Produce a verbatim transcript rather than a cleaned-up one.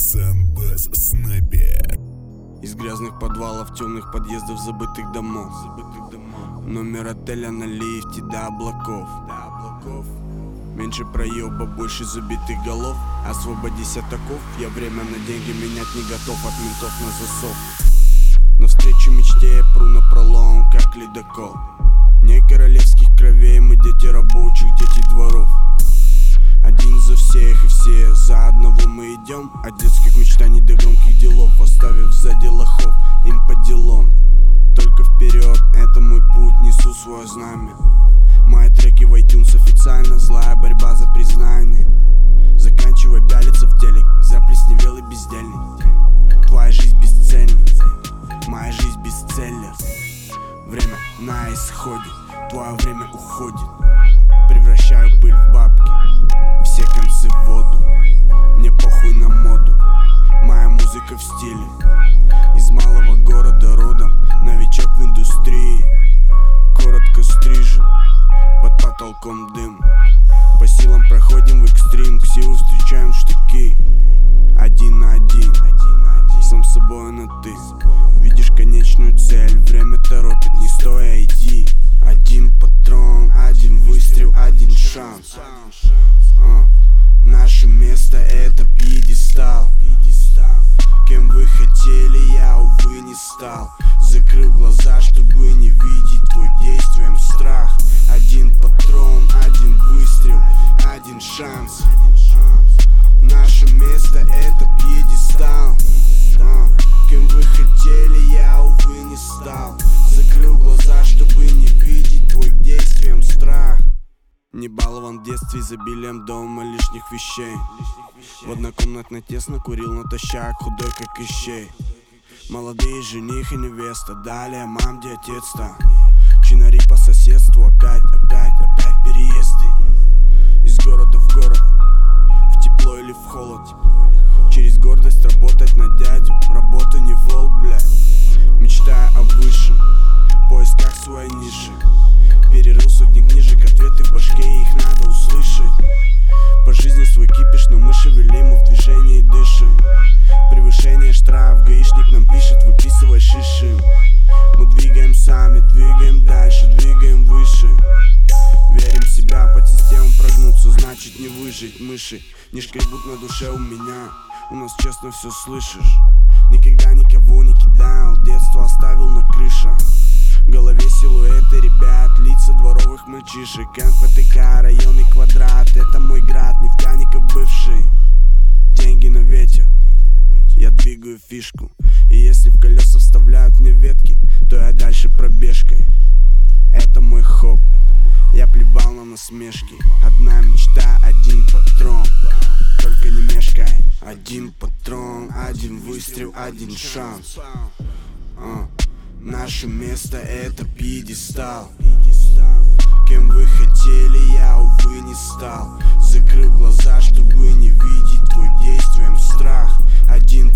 Сан-Бас Снайпер. Из грязных подвалов, темных подъездов, забытых домов, забытых домов. Номер отеля на лифте до облаков, до облаков. Меньше проеба, больше забитых голов. Освободись от оков, я время на деньги менять не готов. От ментов на засов. Навстречу мечте я пру напролом, как ледокол. Не королевских кровей, мы дети рабочих, дети дворов. Один за всех и все за одного мы идем. От детских мечтаний до громких делов, оставив сзади лохов, им по делам. Только вперед, это мой путь, несу свое знамя. Мои треки в iTunes официально, злая борьба за признание. Заканчивай пялиться в телек, заплесневелый бездельник. Твоя жизнь бесцельна, моя жизнь бестселлер. Время на исходе, твое время уходит. Превращаю пыль в бабки, все концы в воду. Мне похуй на моду, моя музыка в стиле. Из малого города родом, новичок в индустрии. Коротко стрижен, под потолком дым. По силам проходим в экстрим, к силу встречаем штыки. Один на один, сам с собой на ты. Видишь конечную цель, время торопит, не стоя иди. Один патрон, один выстрел, один шанс. uh. Наше место это пьедестал. Кем вы хотели, я, увы, не стал. Закрыл глаза, чтобы не видеть твой действием страх. Один патрон, один выстрел, один шанс. Наше место это пьедестал. uh. Кем вы хотели, я, увы, не стал. Закрыл глаза, чтобы не видеть твой действием страх. Не балован в детстве изобилием дома лишних вещей. В однокомнатной тесно курил натощак, худой как ищей. Молодые жених и невеста, далее мам, где отец-то. Чинари по соседству, опять, опять, опять переезды. Из города в город, в тепло или в холод. Через гордость работать на дядю, работа не волк, блядь. Мечтая о высшем, в поисках своей ниши. Перерыл сотни книжек, ответы в башке, их надо услышать. По жизни свой кипиш, но мы шевелим, мы в движении дышим. Превышение штраф, гаишник нам пишет, выписывай шиши. Мы двигаем сами, двигаем дальше, двигаем выше. Верим в себя, под систему прогнуться, значит не выжить. Мыши не шкребут на душе у меня, у нас честно все слышишь. Никогда никого не кидал, детство оставил на крыше. В голове силуэты ребят, лица дворовых мальчишек. эн эф тэ ка, районный квадрат, это мой град, нефтяников бывший. Деньги на ветер, я двигаю фишку. И если в колеса вставляют мне ветки, то я дальше пробежкой. Это мой хоп, я плевал на насмешки. Одна мечта, один патрон, только не мешкай. Один патрон, один выстрел, один шанс. uh. Наше место это пьедестал. Кем вы хотели, я, увы, не стал. Закрыл глаза, чтобы не видеть твой действием страх. Один